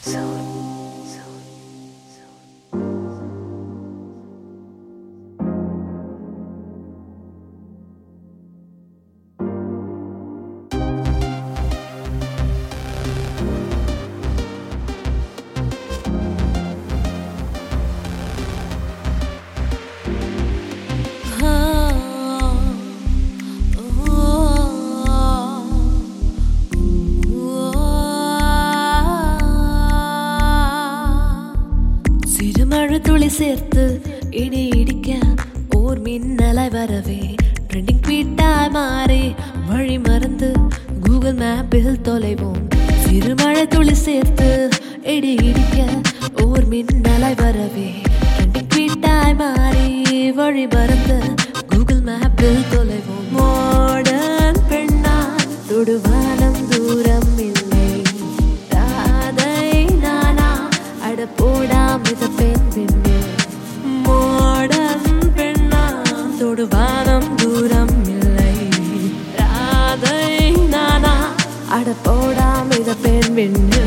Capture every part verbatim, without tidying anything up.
துளி சேர்த்து இடி இடிக்க ஓர் மின்னலை வரவே ட்ரெண்டிங் ட்வீட்டாய் மாறி வழி மறந்து கூகுள் மேப்பில் தொலைவோம். சிறுமழை துளி சேர்த்து இடி இடிக்க ஓர் மின்னலை வரவே ட்ரெண்டிங் ட்வீட்டாய் மாறி வழி மறந்து கூகுள் மேப்பில் தொலைவோம். மாடர்ன் பெண்ணால் தொடுவானம் தூரம் இல்லை ராதை நானா அட போடா மித பெண் பெண்ணே. மாடர்ன் பெண்ணால் தொடுவானம் தூரம் இல்லை ராதை நானா அட போடா மித பெண் பெண்ணே.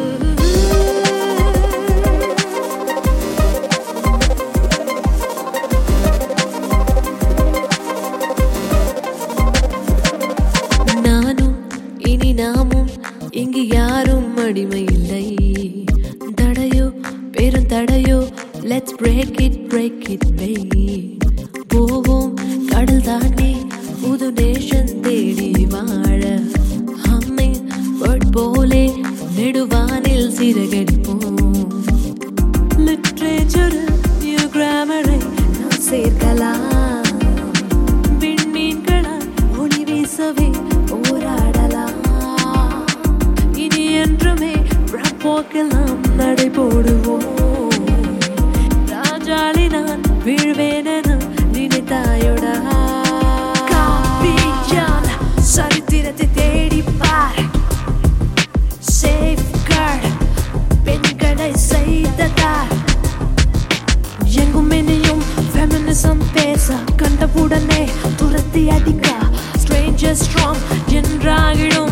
நாமும் இங்கு யாரும் அடிமை இல்லை. தடையோ பெரும் தடையோ let's break it break it baby. போவோம் கடல் தாண்டி புது நேஷன் தேடி வாழ ஹம்மிங் பேர்ட் போலே நெடுவானில் சிறகடிப்போம். லிட்ரேச்சர் நியூ கிராமரை நாம் சேர்க்கலாம். விண்மீன்களால் ஒளி வீசவே போராடலாம். இனி என்றுமே போக்கெல்லாம் நடை போடுவோம். ராஜாளி நான் வீழ்வேன் என நினைத்தாயோடா. காப்பியால் சரித்திரத்தை தேடிப்பார். சேஃப் கார்டு பெண்களை செய்ததார். எங்கும் இனியும் ஃபெமினிசம் பேச கண்டவுடனே துரத்தி அடிக்க ஸ்ட்ரேஞ்சர் ஸ்ட்ராங் என்றாகிடும்.